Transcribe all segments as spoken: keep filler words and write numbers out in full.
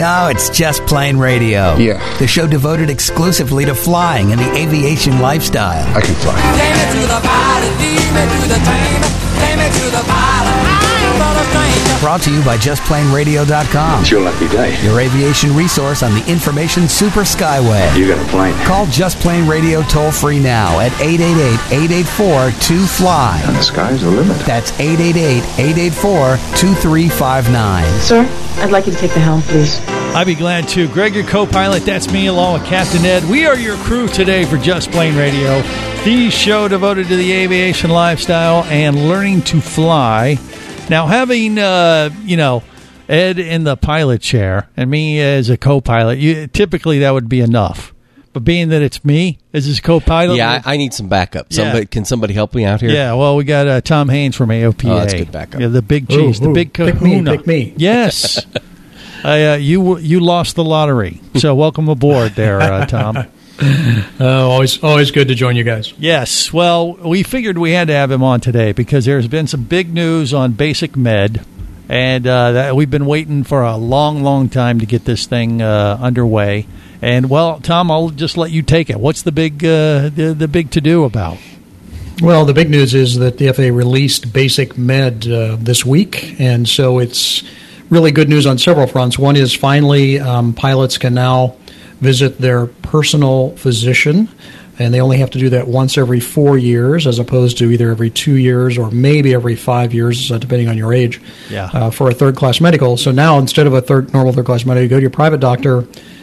No, it's Just Plain Radio. Yeah. The show devoted exclusively to flying and the aviation lifestyle. I can fly. Take me to the pilot, lead me to the train. Take me to the pilot, I'm not a stranger. Brought to you by just plain radio dot com. It's your lucky day. Your aviation resource on the information super skyway. You got a plane. Call Just Plain Radio toll free now at eight eight eight, eight eight four, two fly. And the sky's the limit. That's eight eight eight, eight eight four, two three five nine. Sir, I'd like you to take the helm, please. I'd be glad to. Greg, your co-pilot, that's me along with Captain Ed. We are your crew today for Just Plain Radio, the show devoted to the aviation lifestyle and learning to fly. Now, having, uh, you know, Ed in the pilot chair and me as a co-pilot, you, typically that would be enough. But being that it's me as his co-pilot... Yeah, I, I need some backup. Somebody, Yeah. Can somebody help me out here? Yeah, well, we got uh, Tom Haynes from A O P A. Oh, that's good backup. Yeah, the big cheese, Ooh, the ooh, big pick me, kahuna. pick me. Yes. I, uh, you you lost the lottery, so welcome aboard there, uh, Tom. Uh, always, always good to join you guys. Yes, well, we figured we had to have him on today because there's been some big news on Basic Med, and uh, that we've been waiting for a long, long time to get this thing uh, underway. And, well, Tom, I'll just let you take it. What's the big uh, the, the big to-do about? Well, the big news is that the F A A released Basic Med uh, this week, and so it's really good news on several fronts. One is finally um, pilots can now visit their personal physician, and they only have to do that once every four years as opposed to either every two years or maybe every five years, uh, depending on your age, Yeah. uh, for a third-class medical. So now instead of a third normal third-class medical, you go to your private doctor,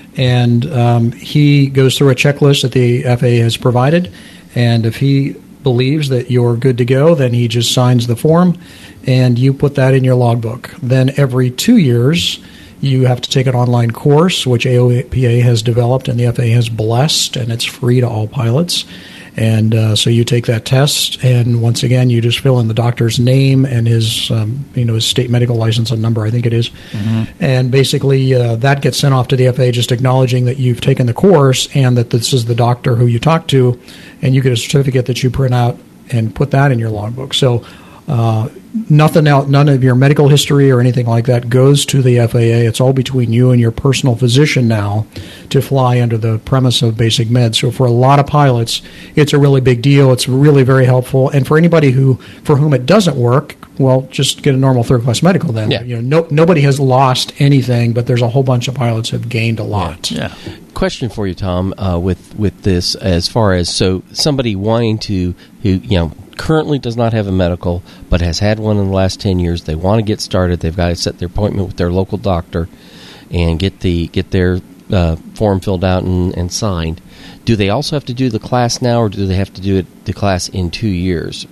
and um, he goes through a checklist that the F A A has provided, and if he believes that you're good to go, then he just signs the form, and you put that in your logbook. Then every two years, you have to take an online course, which A O P A has developed and the F A A has blessed, and it's free to all pilots. And uh, so you take that test, and once again, you just fill in the doctor's name and his, um, you know, his state medical license and number, I think it is. Mm-hmm. And basically, uh, that gets sent off to the F A A, just acknowledging that you've taken the course and that this is the doctor who you talked to, and you get a certificate that you print out and put that in your logbook. So uh, nothing else, none of your medical history or anything like that goes to the F A A. It's all between you and your personal physician now to fly under the premise of Basic Med. So for a lot of pilots, it's a really big deal. It's really very helpful. And for anybody who for whom it doesn't work, well, just get a normal third-class medical then. Yeah. You know, no, nobody has lost anything, but there's a whole bunch of pilots who have gained a lot. Yeah. Question for you, Tom, uh, with with this as far as so somebody wanting to who you know currently does not have a medical but has had one in the last ten years. They want to get started. They've got to set their appointment with their local doctor and get the get their uh, form filled out and, and signed. Do they also have to do the class now, or do they have to do it the class in two years?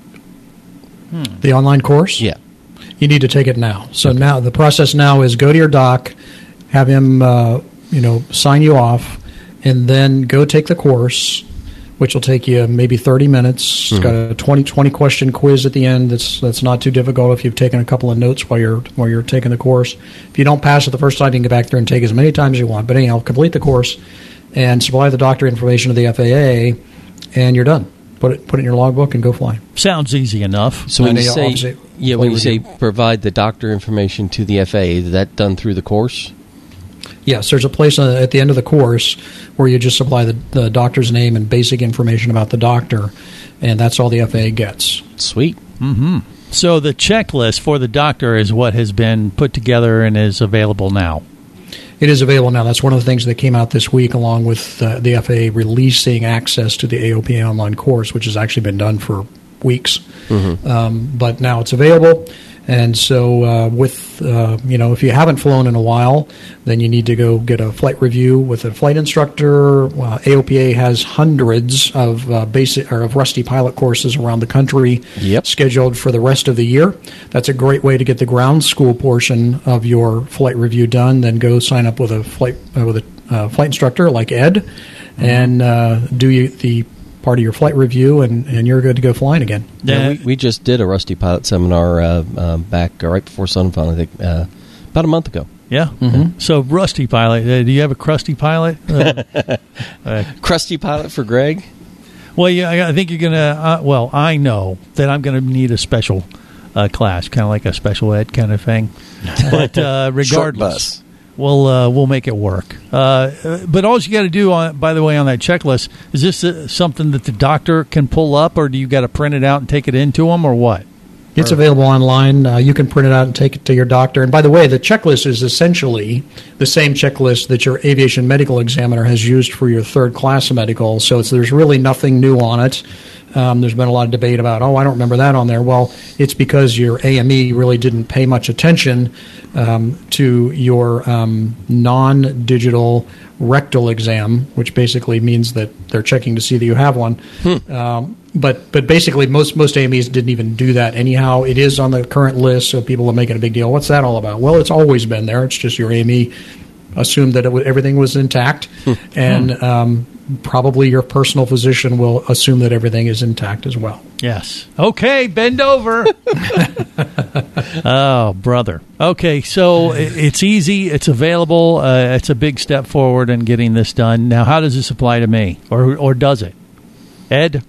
Hmm. The online course? Yeah. You need to take it now. So okay. Now the process now is go to your doc, have him uh, you know, sign you off, and then go take the course, which will take you maybe thirty minutes. Mm-hmm. It's got a twenty, twenty question quiz at the end. That's that's not too difficult if you've taken a couple of notes while you're while you're taking the course. If you don't pass it the first time, you can go back there and take as many times as you want. But anyhow, complete the course and supply the doctor information to the F A A, and you're done. Put it put it in your logbook and go fly. Sounds easy enough. So when and you say yeah, when you say you. provide the doctor information to the F A A, is that done through the course? Yes, there's a place uh, at the end of the course where you just supply the, the doctor's name and basic information about the doctor, and that's all the F A A gets. Sweet. Mm-hmm. So the checklist for the doctor is what has been put together and is available now. It is available now. That's one of the things that came out this week, along with uh, the F A A releasing access to the A O P A online course, which has actually been done for weeks. Mm-hmm. Um, but now it's available. And so uh, with, uh, you know, if you haven't flown in a while, then you need to go get a flight review with a flight instructor. Uh, A O P A has hundreds of uh, basic or of rusty pilot courses around the country yep. scheduled for the rest of the year. That's a great way to get the ground school portion of your flight review done. Then go sign up with a flight uh, with a uh, flight instructor like Ed, mm-hmm. and uh, do you, the part of your flight review, and, and you're good to go flying again. Yeah, we, we just did a Rusty Pilot seminar uh, uh, back uh, right before Sunfun, I think, uh, about a month ago. Yeah. Mm-hmm. So Rusty Pilot, uh, do you have a crusty pilot? Uh, uh, crusty pilot for Greg? Well, yeah, I, I think you're going to, uh, well, I know that I'm going to need a special uh, class, kind of like a special ed kind of thing. But uh, regardless. Short bus. we'll uh, we'll make it work. Uh, but all you got to do, on, by the way, on that checklist, is this uh, something that the doctor can pull up, or do you got to print it out and take it into them, or what? It's available online. Uh, you can print it out and take it to your doctor. And by the way, the checklist is essentially the same checklist that your aviation medical examiner has used for your third class medical. So it's, there's really nothing new on it. Um, there's been a lot of debate about, oh, I don't remember that on there. Well, it's because your A M E really didn't pay much attention um, to your um, non-digital rectal exam, which basically means that they're checking to see that you have one. Hmm. Um, but but basically, most most A M Es didn't even do that anyhow. It is on the current list, so people are making a big deal. What's that all about? Well, it's always been there. It's just your A M E assumed that it w- everything was intact, hmm. and um, probably your personal physician will assume that everything is intact as well. Yes. Okay, bend over. Oh, brother. Okay, so it's easy. It's available. Uh, it's a big step forward in getting this done. Now, how does this apply to me, or or does it? Ed?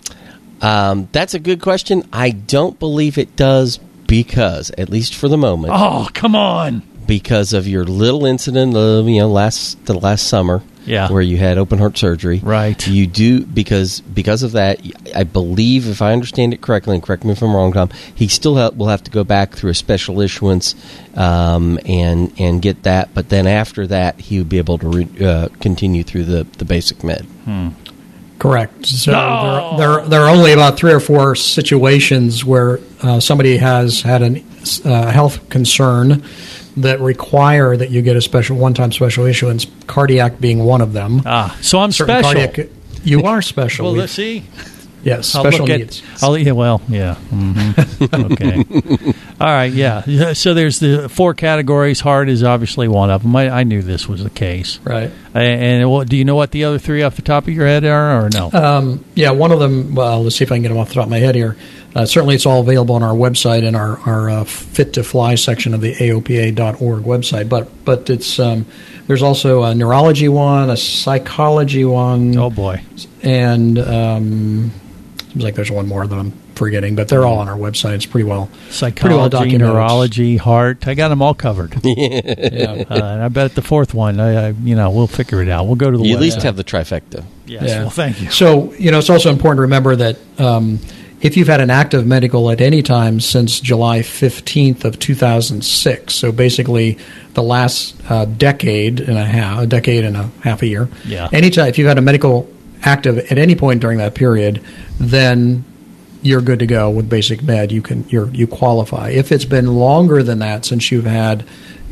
Um, that's a good question. I don't believe it does because, at least for the moment. Oh, come on. Because of your little incident of, you know, last the last summer. Yeah. Where you had open heart surgery. Right. You do, because because of that, I believe, if I understand it correctly, and correct me if I'm wrong, Tom, he still ha- will have to go back through a special issuance um, and and get that. But then after that, he would be able to re- uh, continue through the, the basic med. Hmm. Correct. So No! there, there, there are only about three or four situations where uh, somebody has had a uh, health concern that require that you get a special one-time special issuance, cardiac being one of them. Ah, so I'm Certain special. Cardiac, you are special. Well, We- let's see. yes, I'll special look needs. At, I'll, yeah, well, yeah. Mm-hmm. Okay. All right, yeah. So there's the four categories. Heart is obviously one of them. I, I knew this was the case. Right. And, and what, do you know what the other three off the top of your head are, or no? Um, yeah, one of them, well, let's see if I can get them off the top of my head here. Uh, certainly it's all available on our website in our, our uh, Fit to Fly section of the A O P A dot org website. But but it's um, there's also a neurology one, a psychology one. Oh, boy. And um, seems like there's one more that I'm forgetting, but they're all on our website. It's pretty well Psychology, pretty well documented. neurology, heart. I got them all covered. Yeah. Uh, and I bet the fourth one, I, I, you know, we'll figure it out. We'll go to the You at website. least have the trifecta. Yes. Yeah. Well, thank you. So, you know, it's also important to remember that um, if you've had an active medical at any time since July fifteenth of two thousand six, so basically the last uh, decade and a half, a decade and a half a year, Yeah. anytime, if you've had a medical active at any point during that period, then you're good to go with basic med. You can you're, you qualify. If it's been longer than that since you've had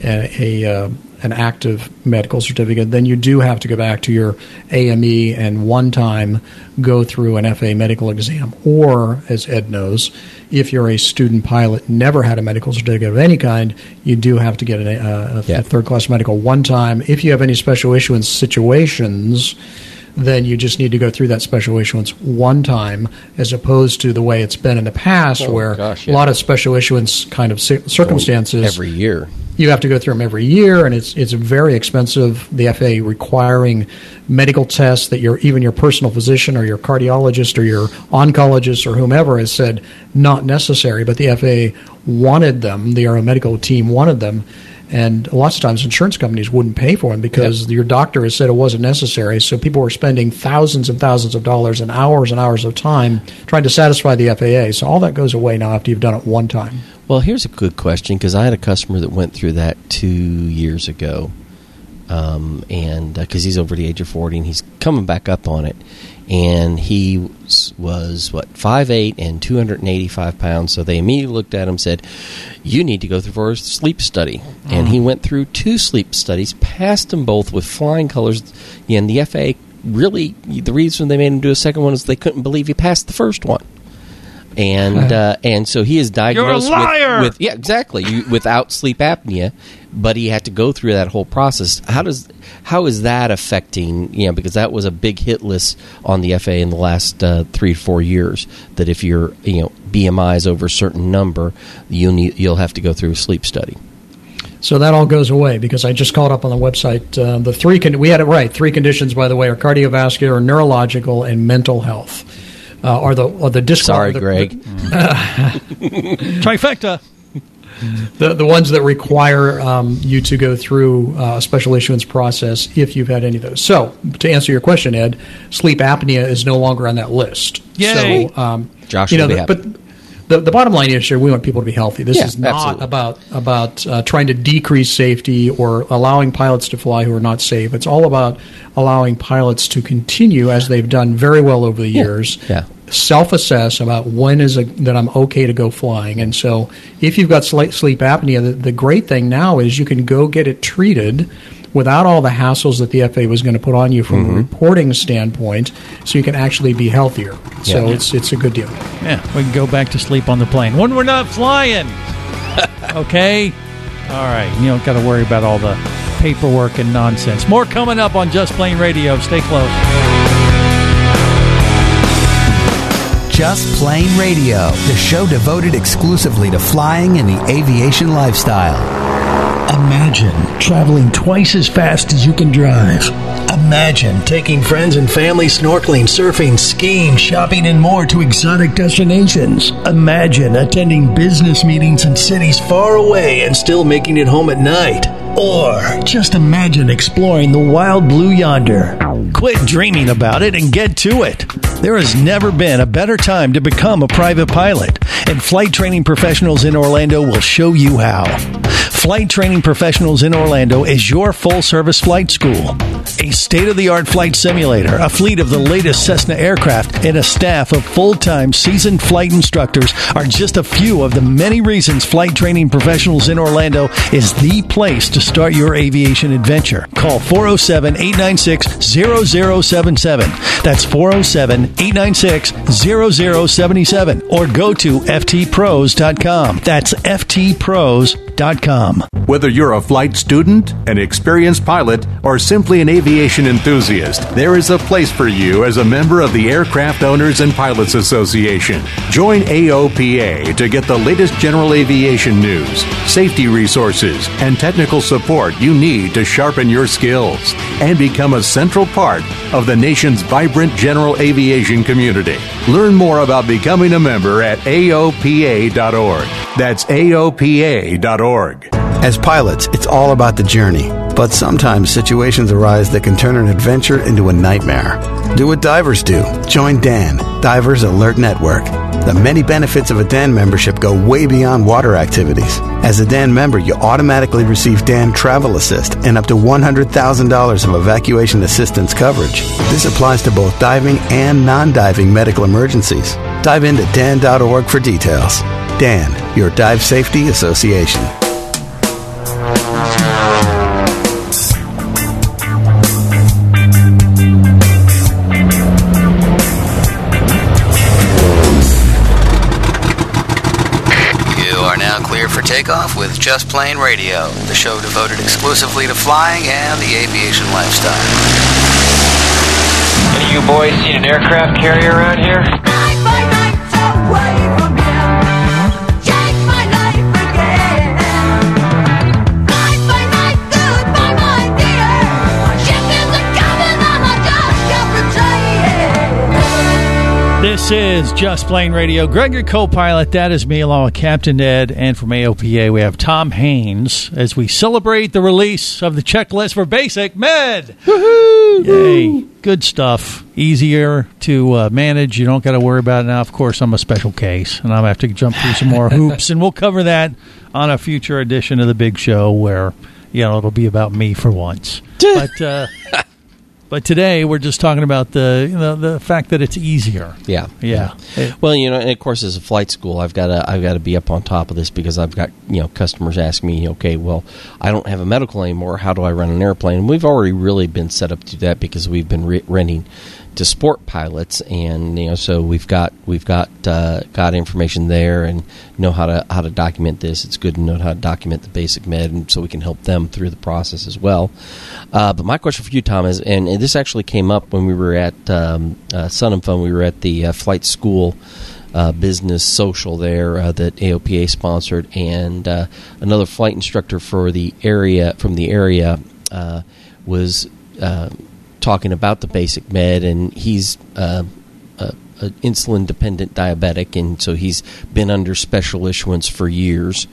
a, a uh, an active medical certificate, then you do have to go back to your A M E and one time go through an F A A medical exam. Or, as Ed knows, if you're a student pilot, never had a medical certificate of any kind, you do have to get a, a, Yeah. a third-class medical one time. If you have any special issuance situations, then you just need to go through that special issuance one time, as opposed to the way it's been in the past, Oh, where gosh, a yeah. lot of special issuance kind of ci- circumstances Every year. you have to go through them every year, and it's it's very expensive. The F A A requiring medical tests that your even your personal physician or your cardiologist or your oncologist or whomever has said not necessary, but the F A A wanted them. The aeromedical team wanted them, and lots of times insurance companies wouldn't pay for them because your doctor has said it wasn't necessary. So people were spending thousands and thousands of dollars and hours and hours of time trying to satisfy the F A A. So all that goes away now after you've done it one time. Well, here's a good question, because I had a customer that went through that two years ago, um, and because uh, he's over the age of forty, and he's coming back up on it, and he was, was what, five eight and two hundred eighty-five pounds, so they immediately looked at him and said, you need to go through for a sleep study. Mm. And he went through two sleep studies, passed them both with flying colors, and the F A A really, the reason they made him do a second one is they couldn't believe he passed the first one. And uh, and so he is diagnosed You're a liar! With, with yeah, exactly, you, without sleep apnea, but he had to go through that whole process. How does how is that affecting, you know, because that was a big hit list on the F A A in the last uh, three to four years, that if your, you know, B M I is over a certain number, you'll need, you'll have to go through a sleep study. So that all goes away, because I just called up on the website. Uh, the three con- we had it right. Three conditions, by the way, are cardiovascular, neurological, and mental health. Uh, are the are the disc- Sorry, the, Greg. Trifecta. the the ones that require um, you to go through uh, a special issuance process if you've had any of those. So, to answer your question, Ed, sleep apnea is no longer on that list. Yay. So, um, Josh you know, will be the, happy. but the, the bottom line is, sure, we want people to be healthy. This Yeah, is not absolutely. about about uh, trying to decrease safety or allowing pilots to fly who are not safe. It's all about allowing pilots to continue, as they've done very well over the years, Yeah. self-assess about when is a, that I'm okay to go flying. And so if you've got slight sleep apnea, the, the great thing now is you can go get it treated without all the hassles that the F A A was going to put on you from Mm-hmm. a reporting standpoint, so you can actually be healthier. So Yeah. it's it's a good deal. Yeah, we can go back to sleep on the plane when we're not flying. Okay? All right. You don't got to worry about all the paperwork and nonsense. More coming up on Just Plain Radio. Stay close. Just Plain Radio, the show devoted exclusively to flying and the aviation lifestyle. Imagine traveling twice as fast as you can drive. Imagine taking friends and family snorkeling, surfing, skiing, shopping, and more to exotic destinations. Imagine attending business meetings in cities far away and still making it home at night. Or just imagine exploring the wild blue yonder. Quit dreaming about it and get to it. There has never been a better time to become a private pilot, and Flight Training Professionals in Orlando will show you how. Flight Training Professionals in Orlando is your full-service flight school. A state-of-the-art flight simulator, a fleet of the latest Cessna aircraft, and a staff of full-time seasoned flight instructors are just a few of the many reasons Flight Training Professionals in Orlando is the place to start your aviation adventure. Call four oh seven, eight nine six, zero zero seven seven. That's four oh seven, eight nine six, zero zero seven seven. Or go to F T pros dot com. That's F T pros dot com. Whether you're a flight student, an experienced pilot, or simply an aviation enthusiast, there is a place for you as a member of the Aircraft Owners and Pilots Association. Join A O P A to get the latest general aviation news, safety resources, and technical support you need to sharpen your skills and become a central part of the nation's vibrant general aviation community. Learn more about becoming a member at A O P A dot org. That's A O P A dot org. As pilots, it's all about the journey. But sometimes situations arise that can turn an adventure into a nightmare. Do what divers do. Join D A N, Divers Alert Network. The many benefits of a D A N membership go way beyond water activities. As a D A N member, you automatically receive D A N Travel Assist and up to one hundred thousand dollars of evacuation assistance coverage. This applies to both diving and non-diving medical emergencies. Dive into D A N dot org for details. D A N, your Dive Safety Association. For takeoff with Just Plain Radio, the show devoted exclusively to flying and the aviation lifestyle. Any of you boys seen an aircraft carrier around here? Night by night away from him, change my life again. Night by night, goodbye my dear, my ship is a coming and I just can't retain. This is Just Plain Radio. Greg, your co-pilot. That is me, along with Captain Ed. And from A O P A, we have Tom Haynes as we celebrate the release of the checklist for Basic Med. Woohoo! Yay. Good stuff. Easier to uh, manage. You don't got to worry about it now. Of course, I'm a special case, and I'll have to jump through some more hoops. And we'll cover that on a future edition of the big show where, you know, it'll be about me for once. But... Uh, But today we're just talking about the you know the fact that it's easier. Yeah, yeah. yeah. Well, you know, and of course, as a flight school, I've got to I've got to be up on top of this because I've got you know customers ask me, okay, well, I don't have a medical anymore. How do I run an airplane? And we've already really been set up to do that because we've been re- renting to sport pilots, and you know, so we've got we've got uh, got information there and know how to how to document this. It's good to know how to document the basic med, and so we can help them through the process as well. Uh, but my question for you, Tom, is, and, and this actually came up when we were at um, uh, Sun and Fun. We were at the uh, flight school uh, business social there uh, that A O P A sponsored, and uh, another flight instructor for the area from the area uh, was. Uh, talking about the basic med, and he's uh, a, a insulin dependent diabetic, and so he's been under special issuance for years.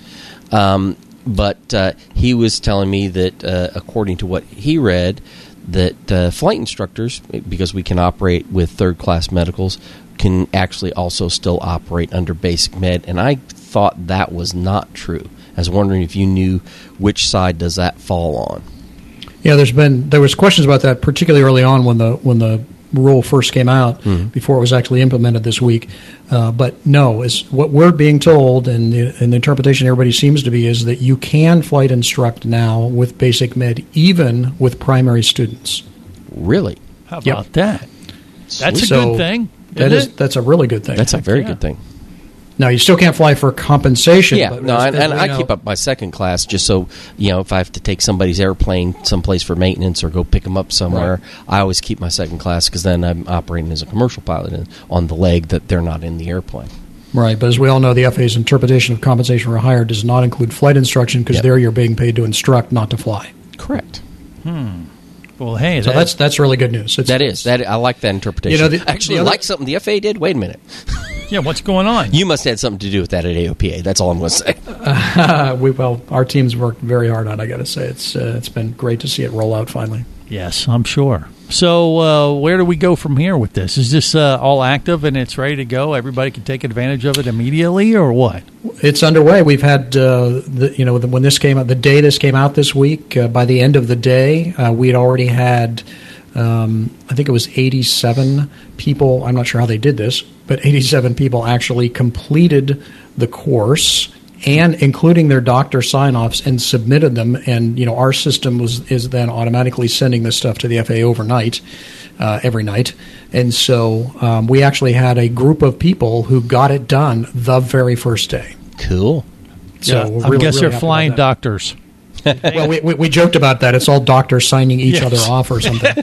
Um, but uh, he was telling me that, uh, according to what he read, that uh, flight instructors, because we can operate with third-class medicals, can actually also still operate under basic med. And I thought that was not true. I was wondering if you knew which side does that fall on. Yeah, there's been there was questions about that, particularly early on when the when the rule first came out, Mhm. before it was actually implemented this week. Uh, but no, is what we're being told, and the, and the interpretation everybody seems to be, is that you can flight instruct now with basic med, even with primary students. Really? How Yep. about that? That's a So good thing. That isn't is that's a really good thing. That's a very yeah. good thing. Now, you still can't fly for compensation. Yeah, but no, as- and, as and we I know- keep up my second class just so, you know, if I have to take somebody's airplane someplace for maintenance or go pick them up somewhere, I always keep my second class because then I'm operating as a commercial pilot and on the leg that they're not in the airplane. Right, but as we all know, the F A A's interpretation of compensation for hire does not include flight instruction because Yep. there you're being paid to instruct, not to fly. Correct. Well, hey, So that- that's that's really good news. It's, That is. That I like that interpretation. You know, the- Actually, the other- like something the F A A did? Wait a minute. yeah. What's going on? You must have had something to do with that at A O P A. That's all I'm going to say. Uh, we well, our team's worked very hard on it. I got to say, it's uh, it's been great to see it roll out finally. Yes, I'm sure. So, uh, where do we go from here with this? Is this uh, all active and it's ready to go? Everybody can take advantage of it immediately, or what? It's underway. We've had uh, the, you know the, when this came out, the day this came out this week. Uh, by the end of the day, uh, we had already had. Um, I think it was eighty-seven people. I'm not sure how they did this, but eighty-seven people actually completed the course, and including their doctor sign-offs, and submitted them. And you know, our system was is then automatically sending this stuff to the F A A overnight, uh, every night. And so um, we actually had a group of people who got it done the very first day. Cool. So Yeah, we're I really, guess really they're happy flying about that. doctors. Well, we, we, we joked about that. It's all doctors signing each Yes. other off or something.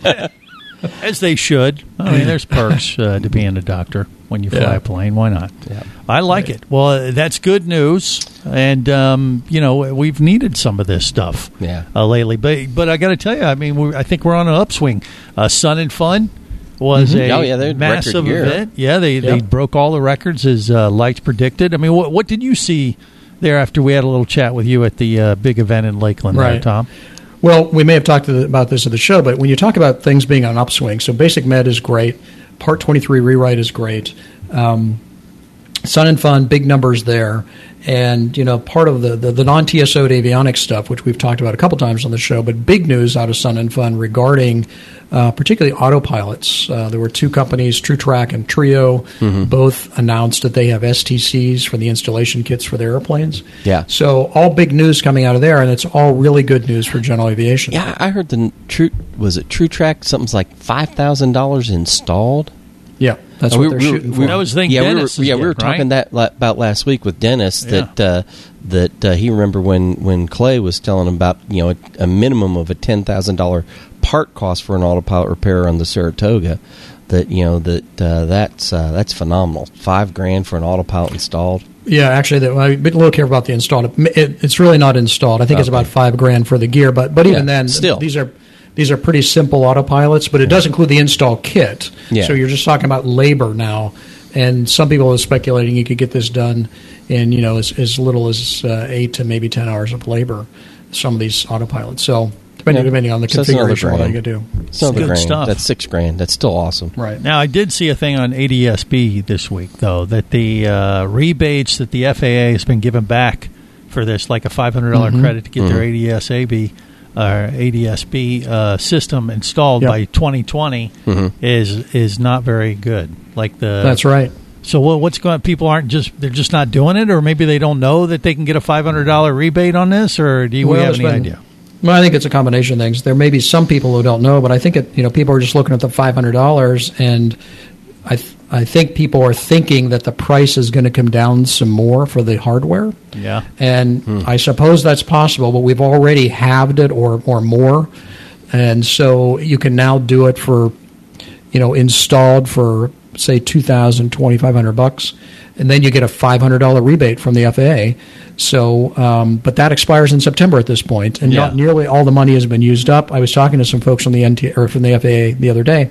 As they should. I mean, there's perks uh, to being a doctor when you fly Yeah. a plane. Why not? Yeah. I like it. Well, uh, that's good news. And, um, you know, we've needed some of this stuff Yeah. uh, lately. But, but I got to tell you, I mean, we I think we're on an upswing. Uh, Sun and Fun was Mhm. a Oh, yeah, they had massive record year. event. Yeah, they, they Yep. broke all the records as uh, Lights predicted. I mean, what, what did you see there after we had a little chat with you at the uh, big event in Lakeland, there, Right. Tom? Well, we may have talked to the, about this at the show, but when you talk about things being on an upswing, so Basic Med is great, Part twenty-three rewrite is great, um, Sun and Fun, big numbers there, and you know part of the, the, the non-T S O'd avionics stuff, which we've talked about a couple times on the show, but big news out of Sun and Fun regarding uh, particularly autopilots. Uh, there were two companies, TrueTrack and Trio, both announced that they have S T Cs for the installation kits for their airplanes. Yeah. So all big news coming out of there, and it's all really good news for general aviation. Yeah, I heard the true was it True Track something's like five thousand dollars installed. Yeah, that's Uh, what we- they're we- shooting we- for. That was the thing yeah, Dennis we were, is yeah, we were getting, right? talking that la- about last week with Dennis that uh, that uh, he remember when, when Clay was telling him about you know a, a minimum of a ten thousand dollar part cost for an autopilot repair on the Saratoga. That you know that uh, that's uh, that's phenomenal. Five grand for an autopilot installed. Yeah, actually, the, I've been a little careful about the installed. It, it's really not installed. I think it's Okay. about five grand for the gear, but but even Yeah, then, still. these are these are pretty simple autopilots. But it does include the install kit. Yeah. So you're just talking about labor now. And some people are speculating you could get this done in you know as, as little as uh, eight to maybe ten hours of labor. Some of these autopilots. So depending Yeah. depending on the So that's another configuration, what you grand. could do. It's another good grand. stuff. That's six grand. That's still awesome. Right. Now, I did see a thing on A D S B this week, though, that the uh, rebates that the F A A has been given back for this, like a five hundred dollars Mhm. credit to get their Mhm. A D S A B uh, A D S B uh, system installed Yep. by twenty twenty, Mhm. is is not very good. Like the That's right. So what, what's going? People aren't just they're just not doing it, or maybe they don't know that they can get a five hundred dollars rebate on this, or do you Well, have there's any been- idea? Well, I think it's a combination of things. There may be some people who don't know, but I think it, you know people are just looking at the five hundred dollars, and I th- I think people are thinking that the price is going to come down some more for the hardware, Yeah. and I suppose that's possible. But we've already halved it or or more, and so you can now do it for, you know, installed for say two thousand, twenty-five hundred bucks, and then you get a five hundred dollar rebate from the F A A. So, um, but that expires in September at this point, and Yeah. not nearly all the money has been used up. I was talking to some folks from the N T or from the F A A the other day,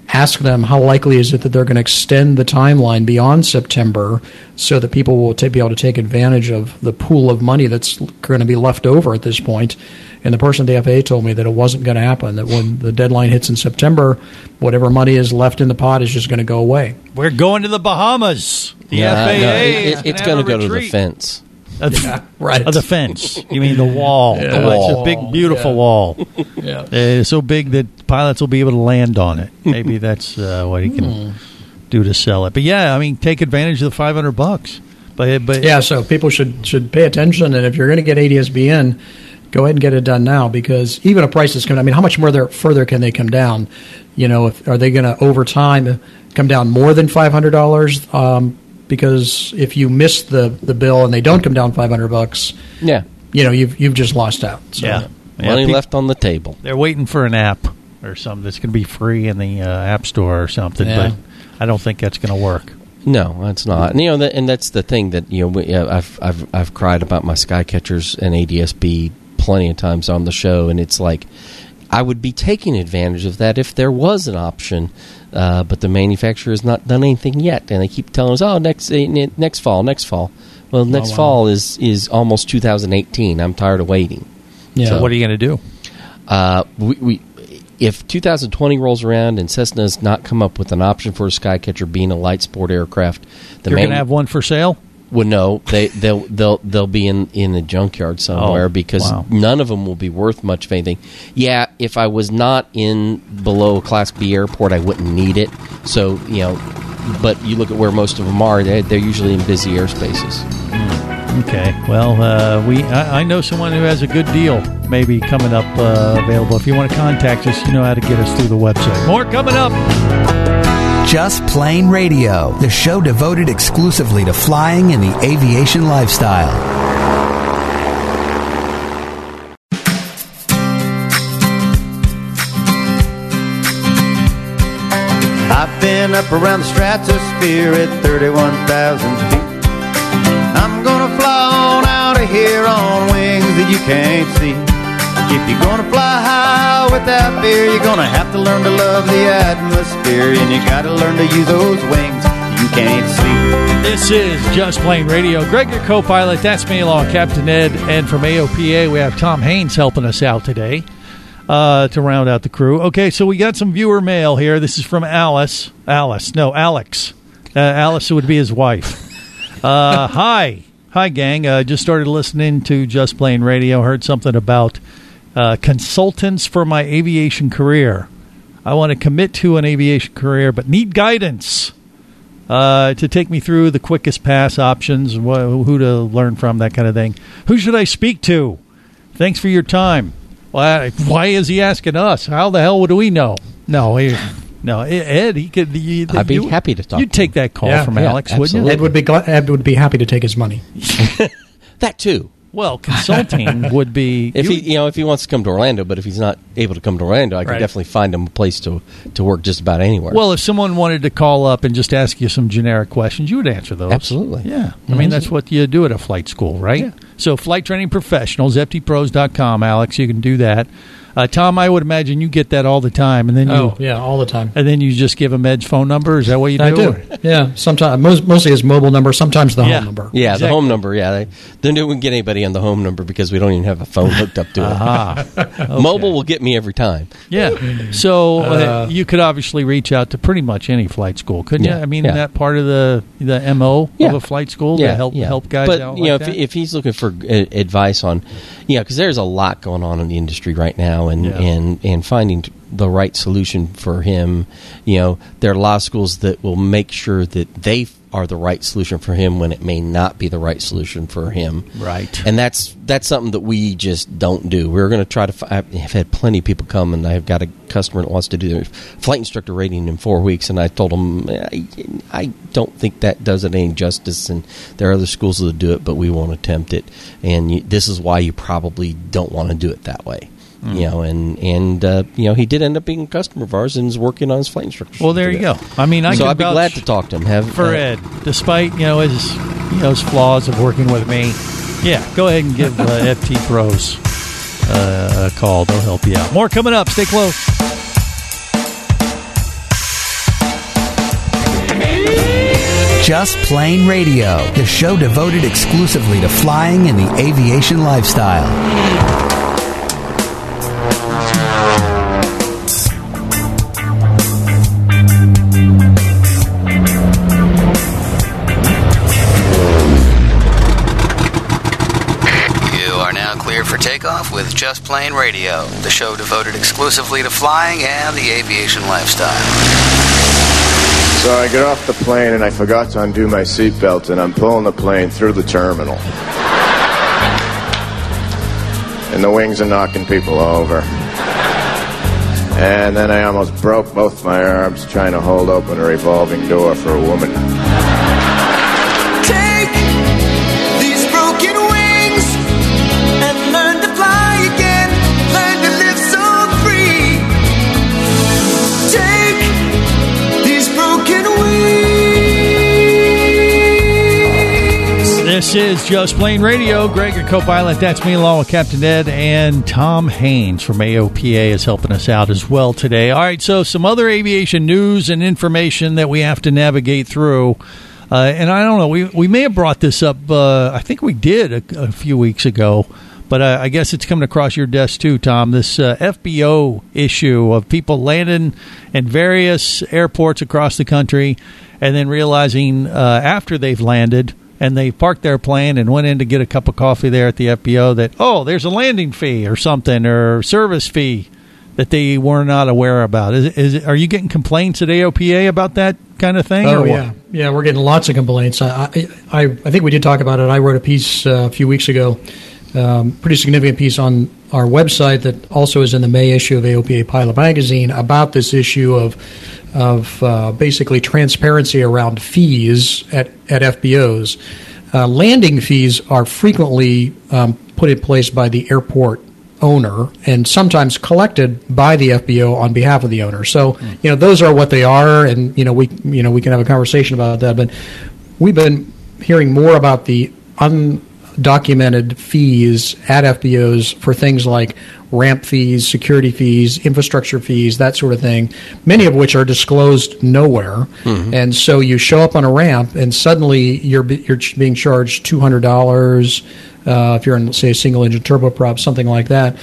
ask them how likely is it that they're going to extend the timeline beyond September so that people will ta- be able to take advantage of the pool of money that's going to be left over at this point. And the person at the F A A told me that it wasn't going to happen, that when the deadline hits in September, whatever money is left in the pot is just going to go away. We're going to the Bahamas. The Yeah, F A A no, is it- it's gonna going to have go a to the retreat. fence. Uh, Yeah, right. uh, the fence. You mean the wall. Yeah. The wall. It's a Wall. big, beautiful Yeah. wall. Yeah. Uh, It's so big that pilots will be able to land on it. Maybe that's uh, what he can do to sell it. But yeah, I mean, take advantage of the five hundred bucks. But but Yeah, so people should should pay attention, and if you're going to get A D S B in, go ahead and get it done now, because even if prices come down, I mean, how much more there, further can they come down? You know, if, are they going to, over time, come down more than five hundred dollars? Um, because if you miss the, the bill and they don't come down five hundred bucks, Yeah. you know, you've you've just lost out. So, yeah, yeah Money pe- left on the table. They're waiting for an app or something that's going to be free in the uh, App Store or something. Yeah. But I don't think that's going to work. No, that's not. And, you know, that, and that's the thing that, you know, we, uh, I've I've I've cried about my Skycatchers and A D S B plenty of times on the show, and it's like I would be taking advantage of that if there was an option, uh, but the manufacturer has not done anything yet, and they keep telling us, "Oh, next uh, next fall, next fall." Well, next wow. fall is is almost two thousand eighteen. I'm tired of waiting. Yeah. So what are you going to do? Uh, we, we if two thousand twenty rolls around and Cessna's not come up with an option for a Skycatcher being a light sport aircraft, the You're man- going to have one for sale? Well, no, they they'll they'll they'll be in in a junkyard somewhere Oh, because wow. none of them will be worth much of anything. Yeah, if I was not in below a Class B airport, I wouldn't need it. So you know, but you look at where most of them are; they they're usually in busy airspaces. Okay. Well, uh, we I, I know someone who has a good deal maybe coming up uh, available. If you want to contact us, you know how to get us through the website. More coming up. Just Plain Radio, the show devoted exclusively to flying and the aviation lifestyle. I've been up around the stratosphere at thirty-one thousand feet. I'm gonna fly on out of here on wings that you can't see. If you're gonna fly high without fear, you're gonna have to learn to love the atmosphere, and you gotta learn to use those wings you can't see. This is Just Plain Radio. Greg, your co-pilot. That's me along with Captain Ed. And from A O P A, we have Tom Haynes helping us out today uh, to round out the crew. Okay, so we got some viewer mail here. This is from Alice. Alice. No, Alex. Uh, Alice would be his wife. Uh, hi. Hi, gang. Uh, just started listening to Just Plain Radio. Heard something about uh, consultants for my aviation career. I want to commit to an aviation career, but need guidance. Uh, to take me through the quickest pass options, wh- who to learn from, that kind of thing. Who should I speak to? Thanks for your time. Why, why is he asking us? How the hell would we know? No, he, no, Ed. He could. You, I'd be you, happy to talk You'd to take him. that call Yeah, from yeah, Alex, wouldn't absolutely. you? Ed would be gl- Ed would be happy to take his money. That too. Well, consulting would be If you- he, you know, if he wants to come to Orlando, but if he's not able to come to Orlando, I can Right. definitely find him a place to to work just about anywhere. Well, if someone wanted to call up and just ask you some generic questions, you would answer those. Absolutely. Yeah. I mean, that's what you do at a flight school, right? Yeah. So, Flight Training Professionals, F T pros dot com, Alex, you can do that. Uh, Tom, I would imagine you get that all the time, and then you Oh, yeah, all the time. and then you just give him Ed's phone number. Is that what you do? I do. Yeah, sometimes most, mostly his mobile number, sometimes the Yeah. home number. yeah, exactly. the home number. Yeah, they, they don't even get anybody on the home number because we don't even have a phone hooked up to it. Ah, Mobile will get me every time. yeah. So uh, Uh, you could obviously reach out to pretty much any flight school, couldn't Yeah, you? I mean, yeah. that part of the the M O Yeah. of a flight school to help help guys but, out you like know, that? if, if he's looking for uh, advice on, you know, because there's a lot going on in the industry right now, and Yeah. and and finding the right solution for him, you know, there are a lot of schools that will make sure that they are the right solution for him when it may not be the right solution for him. Right. And that's that's something that we just don't do. We're going to try to. Fi- I've had plenty of people come, and I've got a customer that wants to do their flight instructor rating in four weeks, and I told them I, I don't think that does it any justice, and there are other schools that do it, but we won't attempt it. And you, this is why you probably don't want to do it that way. Mm. You know, and and uh, you know, he did end up being a customer of ours and is working on his flight instructor. Well, there you go. I mean, I so can I'd be vouch glad to talk to him. Have for uh, Ed, despite you know his you know his flaws of working with me. Yeah, go ahead and give uh, F T Pros uh, a call. They'll help you out. More coming up. Stay close. Just Plain Radio, the show devoted exclusively to flying and the aviation lifestyle. For takeoff with Just Plain Radio, the show devoted exclusively to flying and the aviation lifestyle. So I get off the plane and I forgot to undo my seatbelt, and I'm pulling the plane through the terminal. And the wings are knocking people over. And then I almost broke both my arms trying to hold open a revolving door for a woman. Take these broken wings and learn to fly again, learn to live so free. Take these broken wings. This is Just Plain Radio. Greg, your co-pilot. That's me, along with Captain Ed, and Tom Haynes from A O P A is helping us out as well today. All right, so some other aviation news and information that we have to navigate through. Uh, and I don't know, we we may have brought this up, uh, I think we did a, a few weeks ago, but uh, I guess it's coming across your desk too, Tom. This uh, F B O issue of people landing in various airports across the country and then realizing uh, after they've landed and they parked their plane and went in to get a cup of coffee there at the F B O that, oh, there's a landing fee or something, or service fee that they were not aware about. Is, is Are you getting complaints at A O P A about that kind of thing? Oh, or yeah. what? Yeah, we're getting lots of complaints. I, I, I think we did talk about it. I wrote a piece uh, a few weeks ago, um, pretty significant piece on our website that also is in the May issue of A O P A Pilot Magazine about this issue of of uh, basically transparency around fees at, at F B Os. Uh, landing fees are frequently um, put in place by the airport owner and sometimes collected by the F B O on behalf of the owner. So, you know, those are what they are, and you know, we you know we can have a conversation about that. But we've been hearing more about the undocumented fees at F B Os for things like ramp fees, security fees, infrastructure fees, that sort of thing, many of which are disclosed nowhere. Mm-hmm. And so you show up on a ramp and suddenly you're you're being charged two hundred dollars uh, if you're in, say, a single-engine turboprop, something like that,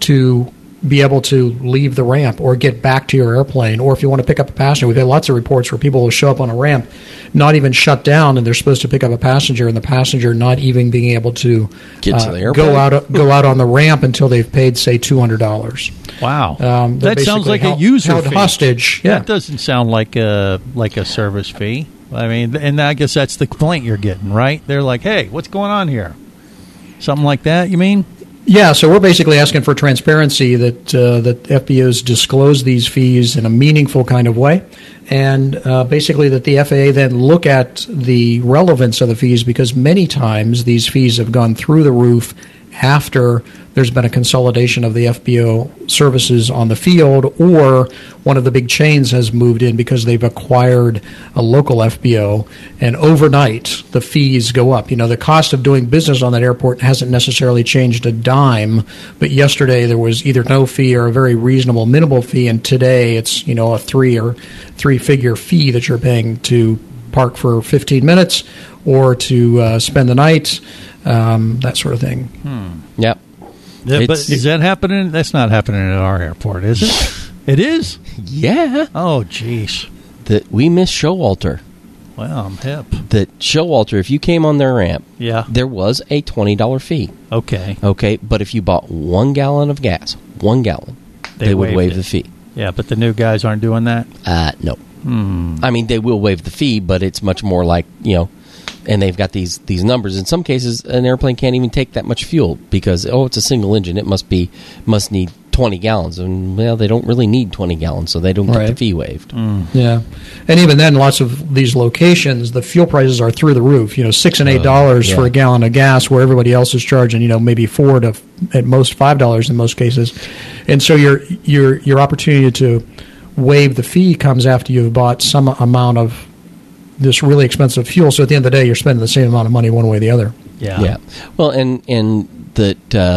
to be able to leave the ramp or get back to your airplane. Or if you want to pick up a passenger, we've had lots of reports where people will show up on a ramp, not even shut down, and they're supposed to pick up a passenger, and the passenger not even being able to, Get uh, to the airplane. go out go out on the ramp until they've paid, say, two hundred dollars. Wow, Um, they're that sounds basically like held- a user held fee. hostage. Yeah. That doesn't sound like a like a service fee. I mean, and I guess that's the complaint you're getting, right? They're like, "Hey, what's going on here?" Something like that. You mean? Yeah, so we're basically asking for transparency, that uh, that F B Os disclose these fees in a meaningful kind of way, and uh, basically that the F A A then look at the relevance of the fees, because many times these fees have gone through the roof after there's been a consolidation of the F B O services on the field, or one of the big chains has moved in because they've acquired a local F B O, and overnight the fees go up. You know, the cost of doing business on that airport hasn't necessarily changed a dime, but yesterday there was either no fee or a very reasonable minimal fee, and today it's, you know, a three or three-figure fee that you're paying to park for fifteen minutes or to uh, spend the night, um, that sort of thing. Hmm. Yep. Yeah, but It's- is that happening? That's not happening at our airport, is it? It is? Yeah. Oh, jeez. That we miss Showalter. Well, I'm hip. That Showalter, if you came on their ramp, Yeah. there was a twenty dollars fee. Okay. Okay, but if you bought one gallon of gas, one gallon, They they, would waived waive it. the fee. Yeah, but the new guys aren't doing that? Uh, no. Hmm. I mean, they will waive the fee, but it's much more like, you know, and they've got these, these numbers. In some cases, an airplane can't even take that much fuel because, oh, it's a single engine. It must be must need twenty gallons. And, well, they don't really need twenty gallons, so they don't get Right. the fee waived. Yeah, and even then, lots of these locations, the fuel prices are through the roof. You know, six and eight dollars yeah. for a gallon of gas, where everybody else is charging, you know, maybe four to at most five dollars in most cases. And so your your your opportunity to waive the fee comes after you've bought some amount of this really expensive fuel. So at the end of the day, you're spending the same amount of money one way or the other. Yeah. Yeah. Well, and and that um,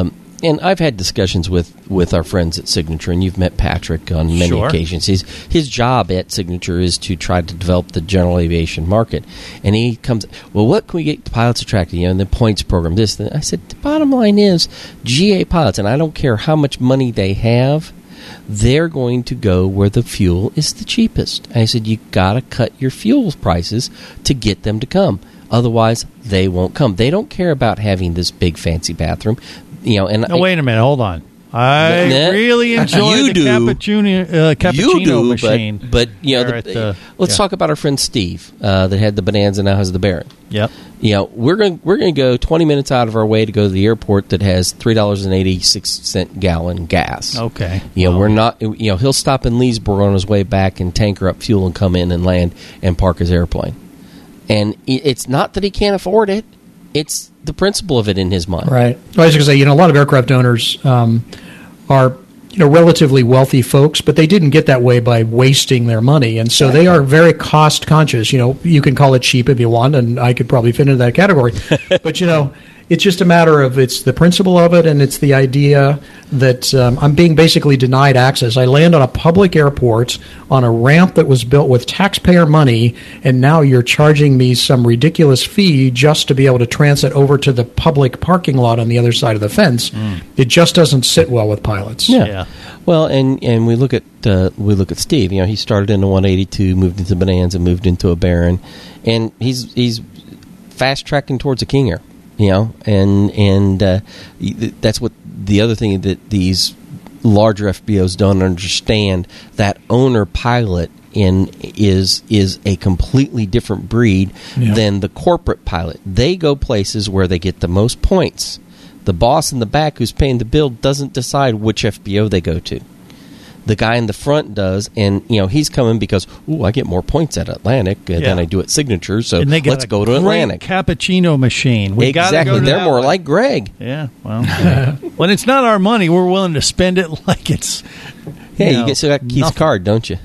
and I've had discussions with, with our friends at Signature, and you've met Patrick on many Sure. occasions. His, his job at Signature is to try to develop the general aviation market. And he comes, well, what can we get the pilots attracted? You know, and the points program, this. Then I said, the bottom line is G A pilots, and I don't care how much money they have, they're going to go where the fuel is the cheapest. I said, you got to cut your fuel prices to get them to come. Otherwise, they won't come. They don't care about having this big fancy bathroom. You know, and No, I, wait a minute. Hold on. I Nah, really enjoy you the do. cappuccino, uh, cappuccino you do, machine. But, but you know, there the, at the- let's yeah. talk about our friend Steve uh, that had the Bonanza, now has the Baron. Yep. You know, we're going we're going to go twenty minutes out of our way to go to the airport that has three dollars and eighty six cent gallon gas. Okay. You know, Well, we're not. You know, he'll stop in Leesburg on his way back and tanker up fuel and come in and land and park his airplane. And it- it's not that he can't afford it; it's the principle of it in his mind. Right. Well, I was going to say, you know, a lot of aircraft owners um, are, you know, relatively wealthy folks, but they didn't get that way by wasting their money, and so they are very cost conscious. You know, you can call it cheap if you want, and I could probably fit into that category. But you know, it's just a matter of it's the principle of it, and it's the idea that um, I'm being basically denied access. I land on a public airport on a ramp that was built with taxpayer money, and now you're charging me some ridiculous fee just to be able to transit over to the public parking lot on the other side of the fence. It just doesn't sit well with pilots. Yeah. Well, and, and we look at uh, we look at Steve. You know, he started in a one eighty-two, moved into Bonanza, moved into a Baron, and he's he's fast tracking towards a King Air. You know, and and uh, that's what the other thing that these larger F B Os don't understand. That owner pilot in is is a completely different breed Yeah. than the corporate pilot. They go places where they get the most points. The boss in the back who's paying the bill doesn't decide which F B O they go to. The guy in the front does, and you know he's coming because, ooh, I get more points at Atlantic uh, than Yeah. I do at Signature, so and they got let's a go to great Atlantic. cappuccino machine. We gotta Exactly, go to they're that more one. like Greg. Yeah, well, when it's not our money, we're willing to spend it like it's. Hey, you, know, get so got Keith's nothing. card, don't you?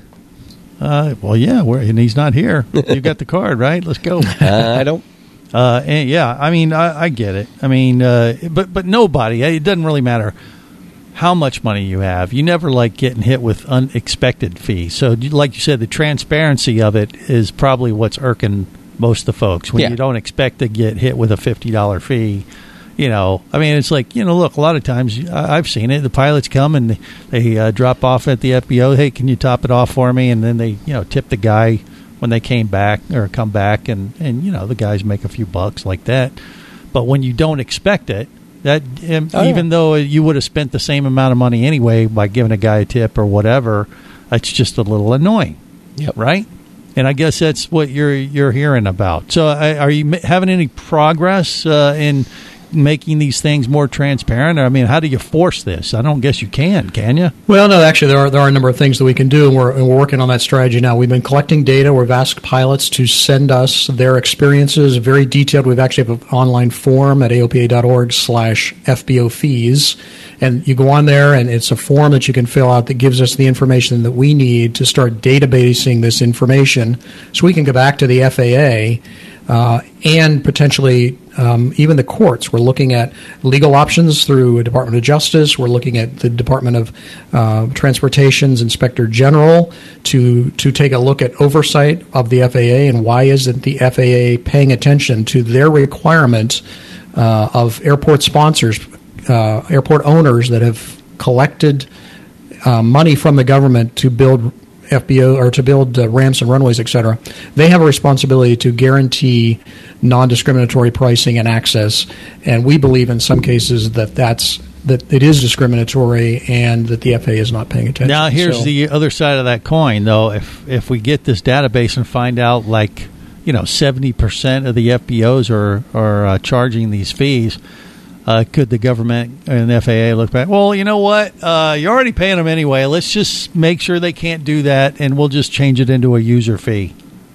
Uh, well, yeah, we're, and he's not here. You got the card, right? Let's go. Uh, I don't. Uh, and yeah, I mean, I, I get it. I mean, uh, but but nobody. It doesn't really matter how much money you have. You never like getting hit with unexpected fees. So, you- like you said, the transparency of it is probably what's irking most of the folks when Yeah. you don't expect to get hit with a fifty dollar fee. You know, I mean, it's like, you know, look, a lot of times I- I've seen it. The pilots come and they, they uh, drop off at the F B O. Hey, can you top it off for me? And then they, you know, tip the guy when they came back or come back, and, and you know, the guys make a few bucks like that. But when you don't expect it, that um, Oh, yeah. even though you would have spent the same amount of money anyway by giving a guy a tip or whatever, it's just a little annoying, Yep. right? And I guess that's what you're you're hearing about. So, I, are you ma- having any progress uh, in making these things more transparent? I mean, how do you force this? I don't guess you can, can you? Well, no, actually, there are there are a number of things that we can do, and we're, and we're working on that strategy now. We've been collecting data. We've asked pilots to send us their experiences, very detailed. We've actually have an online form at A O P A dot org slash F B O fees, and you go on there, and it's a form that you can fill out that gives us the information that we need to start databasing this information, so we can go back to the F A A uh, and potentially um, even the courts. We're looking at legal options through Department of Justice. We're looking at the Department of uh, Transportation's Inspector General to to take a look at oversight of the F A A and why isn't the F A A paying attention to their requirement uh, of airport sponsors, uh, airport owners that have collected uh, money from the government to build F B O or to build uh, ramps and runways, et cetera. They have a responsibility to guarantee non-discriminatory pricing and access, and we believe in some cases that that's that it is discriminatory and that the F A A is not paying attention. Now, here's So- the other side of that coin, though. If if we get this database and find out, like, you know, seventy percent of the F B Os are are uh, charging these fees, uh, could the government and the F A A look back? Well, you know what? Uh, you're already paying them anyway. Let's just make sure they can't do that, and we'll just change it into a user fee.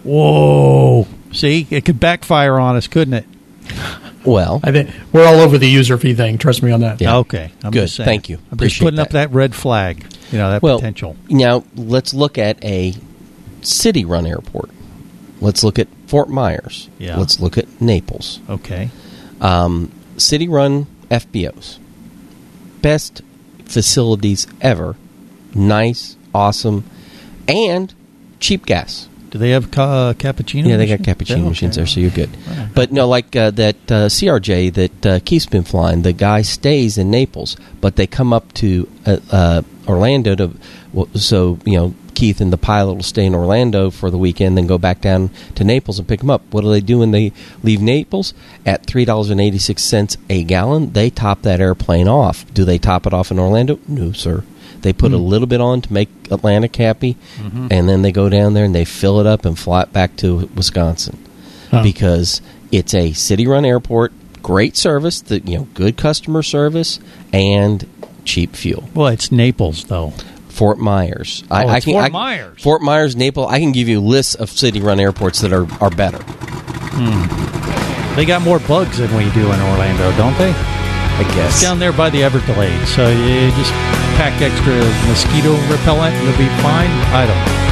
Whoa! See, it could backfire on us, couldn't it? Well, I think we're all over the user fee thing. Trust me on that. Yeah. Okay, I'm Good. just saying. Thank you. I'm just Appreciate putting up that. that red flag. You know, that well, potential. Now, let's look at a city-run airport. Let's look at Fort Myers. Yeah. Let's look at Naples. Okay. Um, city-run F B Os. best facilities ever. Nice, awesome, and cheap gas. Do they have uh, cappuccino? Yeah, they got machines? cappuccino Yeah, okay. machines there, so you're good. Right. But no, like uh, that uh, C R J that uh, Keith's been flying, the guy stays in Naples, but they come up to uh, uh, Orlando to, well, so, you know, Keith and the pilot will stay in Orlando for the weekend, then go back down to Naples and pick them up. What do they do when they leave Naples? At three dollars and eighty-six cents a gallon, they top that airplane off. Do they top it off in Orlando? No, sir. They put mm. a little bit on to make Atlantic happy, mm-hmm. and then they go down there and they fill it up and fly it back to Wisconsin. Huh. Because it's a city-run airport, great service, the, you know, good customer service, and cheap fuel. Well, it's Naples, though. Fort Myers. Oh, I, I it's can, Fort I, Myers. Fort Myers, Naples. I can give you lists of city-run airports that are, are better. Hmm. They got more bugs than we do in Orlando, don't they? I guess. It's down there by the Everglades, so you just pack extra mosquito repellent and you'll be fine. I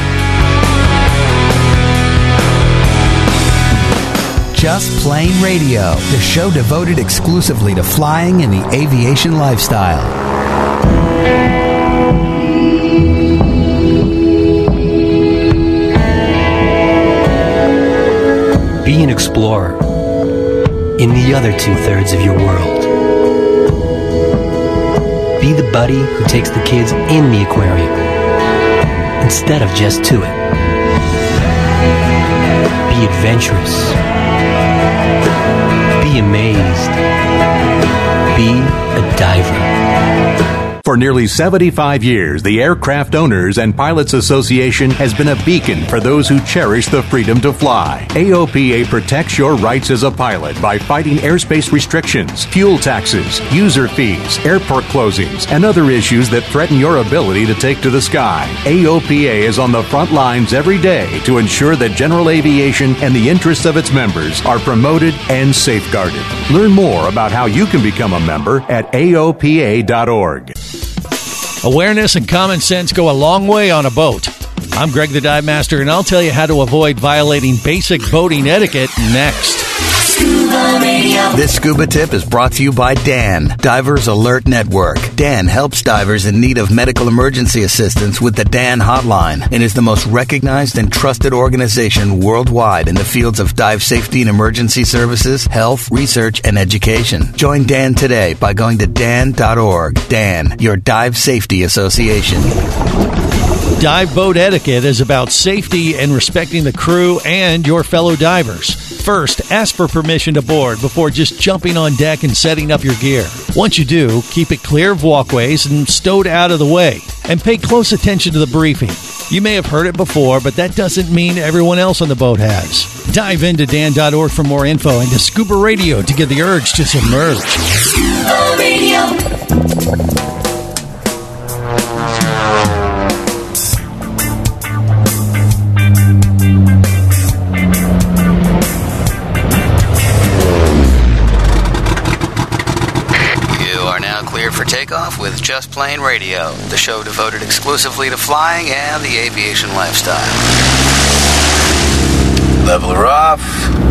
don't know. Just Plain Radio, the show devoted exclusively to flying and the aviation lifestyle. Be an explorer in the other two-thirds of your world. Be the buddy who takes the kids in the aquarium instead of just to it. Be adventurous. Be amazed. Be a diver. For nearly seventy-five years, the Aircraft Owners and Pilots Association has been a beacon for those who cherish the freedom to fly. A O P A protects your rights as a pilot by fighting airspace restrictions, fuel taxes, user fees, airport closings, and other issues that threaten your ability to take to the sky. A O P A is on the front lines every day to ensure that general aviation and the interests of its members are promoted and safeguarded. Learn more about how you can become a member at A O P A dot org. Awareness and common sense go a long way on a boat. I'm Greg the Dive Master, and I'll tell you how to avoid violating basic boating etiquette next. Scuba Radio. This scuba tip is brought to you by Dan, Divers Alert Network. Dan helps divers in need of medical emergency assistance with the Dan Hotline and is the most recognized and trusted organization worldwide in the fields of dive safety and emergency services, health, research, and education. Join Dan today by going to dan dot org. Dan, your dive safety association. Dive boat etiquette is about safety and respecting the crew and your fellow divers. First, ask for permission to board before just jumping on deck and setting up your gear. Once you do, keep it clear of walkways and stowed out of the way. And pay close attention to the briefing. You may have heard it before, but that doesn't mean everyone else on the boat has. Dive into dan dot org for more info and to Scuba Radio to get the urge to submerge. Scuba Radio. For takeoff with Just Plain Radio, the show devoted exclusively to flying and the aviation lifestyle. Level her off.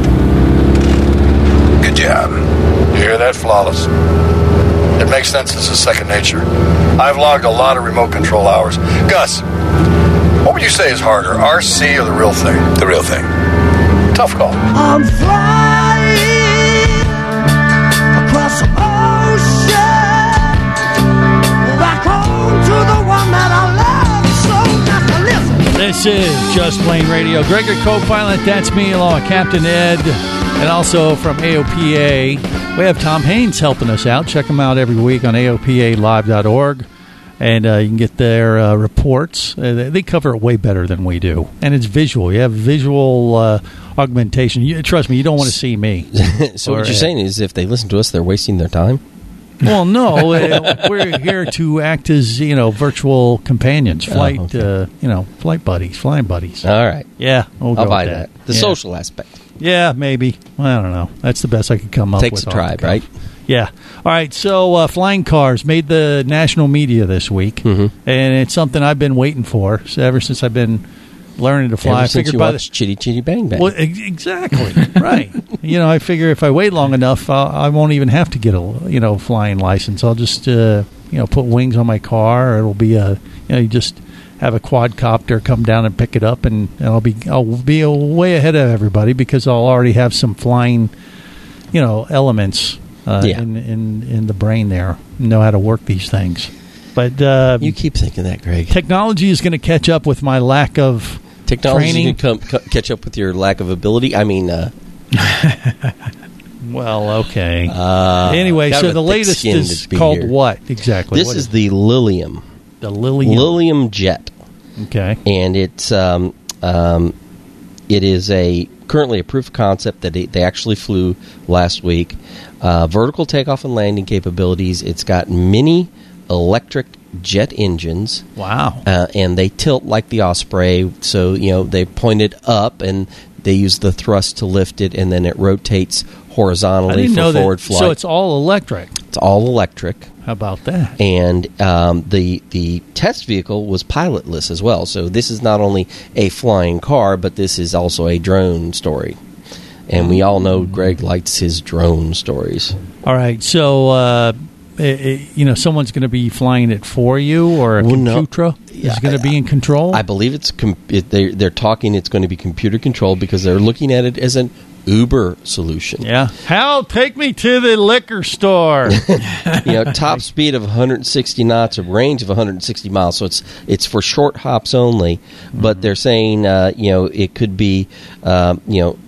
Good job. You hear that? Flawless. It makes sense. This is second nature. I've logged a lot of remote control hours. Gus, what would you say is harder, R C or the real thing? The real thing. Tough call. I'm flying across the ocean. Back home to the one that I love so much. This is Just Plain Radio. Greg, your co-pilot, that's me, along with Captain Ed, and also from A O P A. We have Tom Haynes helping us out. Check him out every week on A O P A live dot org, and uh, you can get their uh, reports. Uh, they cover it way better than we do, and it's visual. You have visual uh, augmentation. You, trust me, you don't want to see me. So what you're Ed. saying is if they listen to us, they're wasting their time? Well, no, uh, we're here to act as, you know, virtual companions, flight, oh, okay. uh, you know, flight buddies, flying buddies. All right. Yeah, we'll I'll go buy with that. that. The yeah. social aspect. Yeah, maybe. Well, I don't know. That's the best I could come up Takes with. Takes a tribe, right? Yeah. All right, so uh, flying cars made the national media this week, mm-hmm. and it's something I've been waiting for so ever since I've been learning to fly. Ever I since figured you by watched the, Chitty Chitty Bang Bang. Well, ex- exactly. Right. You know, I figure if I wait long enough, I'll, I won't even have to get a, you know, flying license. I'll just uh, you know, put wings on my car, or it'll be a, you know, you just have a quadcopter come down and pick it up, and, and I'll be I'll be way ahead of everybody because I'll already have some flying, you know, elements uh, Yeah. in, in in the brain there, know how to work these things. But uh, You keep thinking that, Greg. technology is going to catch up with my lack of Technology training. can come, c- catch up with your lack of ability. I mean, uh, Well, okay. uh, anyway, gotta so have the a thick latest skin is to be called here. what exactly? This What is the Lilium. the Lilium. Lilium Jet. Okay. And it's um, um, it is a currently a proof of concept that it, they actually flew last week. Uh, vertical takeoff and landing capabilities. It's got mini electric jet engines. Wow. Uh, and they tilt like the Osprey, so you know they point it up and they use the thrust to lift it, and then it rotates horizontally I didn't for know forward that. flight. So it's all electric. It's all electric. How about that? And um, the the test vehicle was pilotless as well. So this is not only a flying car, but this is also a drone story. And we all know Greg likes his drone stories. All right. So, uh, it, it, you know, someone's going to be flying it for you, or a Well, no. computer Yeah, is going to be in control? I believe it's com- it, they're, they're talking it's going to be computer controlled because they're looking at it as an Uber solution. yeah. Hal, take me to the liquor store. You know, top speed of one hundred sixty knots, a range of one hundred sixty miles. So it's it's for short hops only. But they're saying, uh, you know, it could be, um, you know,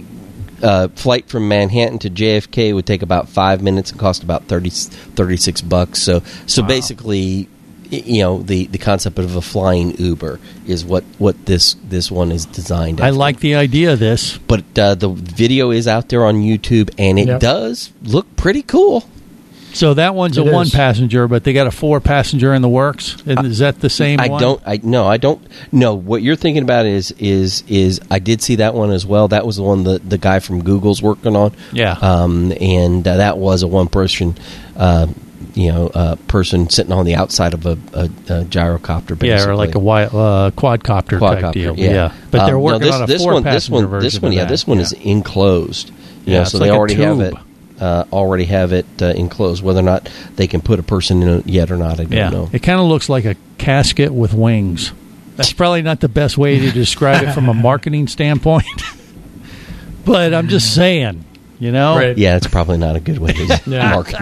uh, flight from Manhattan to J F K would take about five minutes and cost about thirty, thirty-six bucks. So so Wow. basically, y- you know, the, the concept of a flying Uber is what, what this this one is designed. I after. like the idea of this. But uh, the video is out there on YouTube, and it Yep. does look pretty cool. So that one's It a is. one passenger, but they got a four passenger in the works. And is that the same I one? don't. I no. I don't. No. What you're thinking about is is is I did see that one as well. That was the one that the guy from Google's working on. Yeah. Um. And uh, that was a one person, uh, you know, uh, person sitting on the outside of a, a, a gyrocopter. Basically. Yeah, or like a wi- uh, quadcopter, type quadcopter. deal. Yeah. But they're Um, no, working this, on a this four one. This passenger one. version. This one. of Yeah. that. This one Yeah. is enclosed. You Yeah, know, it's so like they a already have it. tube. Uh, already have it uh, enclosed. Whether or not they can put a person in it yet or not, I don't Yeah, know. it kind of looks like a casket with wings. That's probably not the best way to describe it from a marketing standpoint. But I'm just saying, you know? Right. Yeah, it's probably not a good way to Yeah. market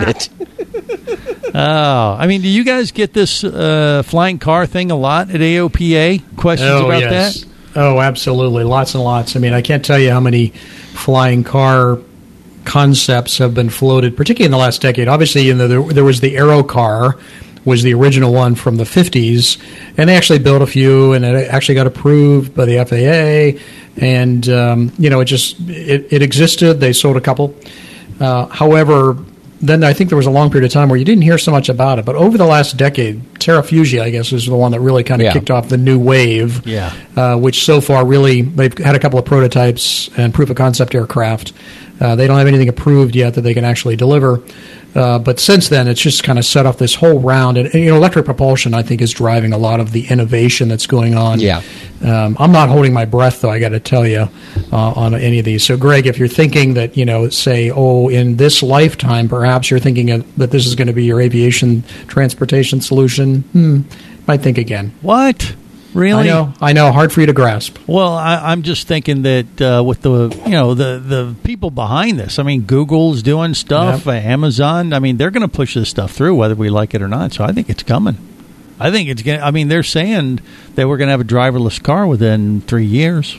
it. Oh, I mean, do you guys get this uh, flying car thing a lot at A O P A? Questions Oh, about yes. that? Oh, absolutely. Lots and lots. I mean, I can't tell you how many flying car concepts have been floated, particularly in the last decade. Obviously, you know, there, there was the Aero car, was the original one from the fifties, and they actually built a few, and it actually got approved by the F A A, and, um, you know, it just, it, it existed. They sold a couple. Uh, however, then I think there was a long period of time where you didn't hear so much about it. But over the last decade, Terrafugia, I guess, is the one that really kind of Yeah. kicked off the new wave. Yeah. Uh, which so far really, they've had a couple of prototypes and proof of concept aircraft. Uh, they don't have anything approved yet that they can actually deliver. Uh, but since then, it's just kind of set off this whole round. And, and, you know, electric propulsion, I think, is driving a lot of the innovation that's going on. Yeah. Um, I'm not holding my breath, though, I got to tell you, uh, on any of these. So, Greg, if you're thinking that, you know, say, oh, in this lifetime, perhaps you're thinking of, that this is going to be your aviation transportation solution, hmm, might think again. What? Really? I know. I know. Hard for you to grasp. Well, I, I'm just thinking that uh, with the you know the the people behind this, I mean, Google's doing stuff, Yep. uh, Amazon. I mean, they're going to push this stuff through whether we like it or not. So I think it's coming. I think it's going. I mean, they're saying that we're going to have a driverless car within three years.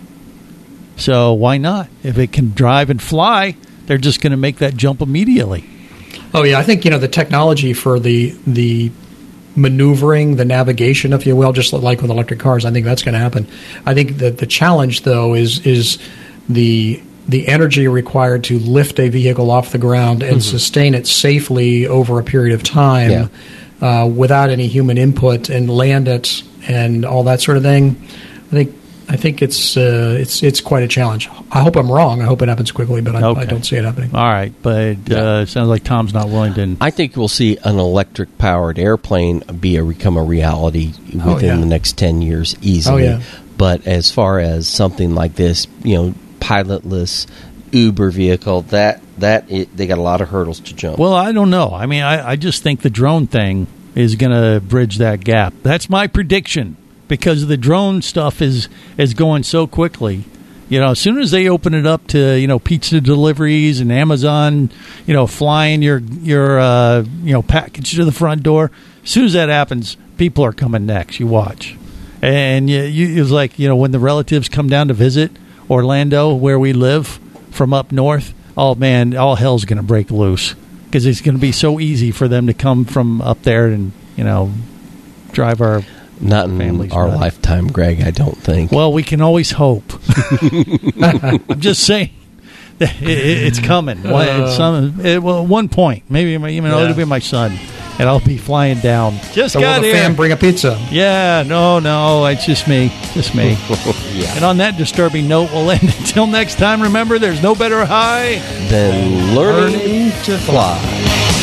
So why not? If it can drive and fly, they're just going to make that jump immediately. Oh yeah, I think you know the technology for the the maneuvering, the navigation, if you will, just like with electric cars. I think that's going to happen. I think that the challenge, though, is is the the energy required to lift a vehicle off the ground and Mhm. sustain it safely over a period of time uh, without any human input and land it and all that sort of thing. I think I think it's uh, it's it's quite a challenge. I hope I'm wrong. I hope it happens quickly, but I, Okay. I don't see it happening. All right, but uh, it sounds like Tom's not willing to. I think we'll see an electric powered airplane be a become a reality within Oh, yeah. the next ten years easily. Oh, yeah. But as far as something like this, you know, pilotless Uber vehicle, that that it, they got a lot of hurdles to jump. Well, I don't know. I mean, I, I just think the drone thing is going to bridge that gap. That's my prediction, because the drone stuff is is going so quickly. You know, as soon as they open it up to, you know, pizza deliveries and Amazon, you know, flying your your uh, you know package to the front door, as soon as that happens, people are coming next. You watch, and you, you it's like, you know, when the relatives come down to visit Orlando, where we live, from up north. Oh man, all hell's going to break loose, because it's going to be so easy for them to come from up there and, you know, drive our not in families our nuts. lifetime, Greg. I don't think. Well, we can always hope. I'm just saying that it, it, it's coming. Well, at some, it, well, at one point, maybe my, even Yeah. it'll be my son, and I'll be flying down. Just So got will the here. fan bring a pizza? Yeah, no, no, it's just me, just me. Yeah. And on that disturbing note, we'll end. Until next time, remember, there's no better high Then learning to fly.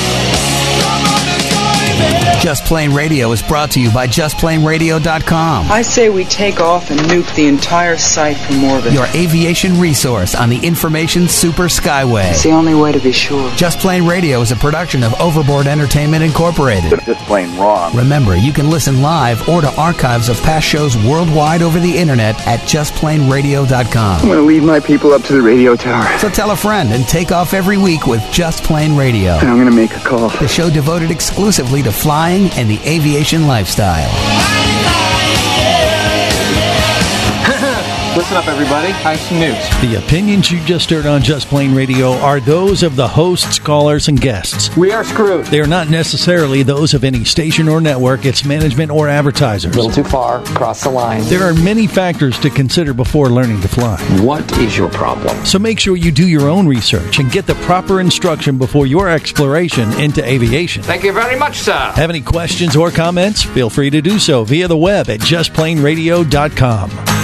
Just Plain Radio is brought to you by just plain radio dot com. I say we take off and nuke the entire site from orbit. Your aviation resource on the information super skyway. It's the only way to be sure. Just Plain Radio is a production of Overboard Entertainment Incorporated. Just plain wrong. Remember, you can listen live or to archives of past shows worldwide over the internet at just plain radio dot com. I'm going to leave my people up to the radio tower. So tell a friend and take off every week with Just Plain Radio. I'm going to make a call. The show devoted exclusively to flying and the aviation lifestyle. Listen up, everybody. I have some news. The opinions you just heard on Just Plain Radio are those of the hosts, callers, and guests. We are screwed. They are not necessarily those of any station or network, its management, or advertisers. A little too far. Cross the line. There are many factors to consider before learning to fly. What is your problem? So make sure you do your own research and get the proper instruction before your exploration into aviation. Thank you very much, sir. Have any questions or comments? Feel free to do so via the web at just plain radio dot com.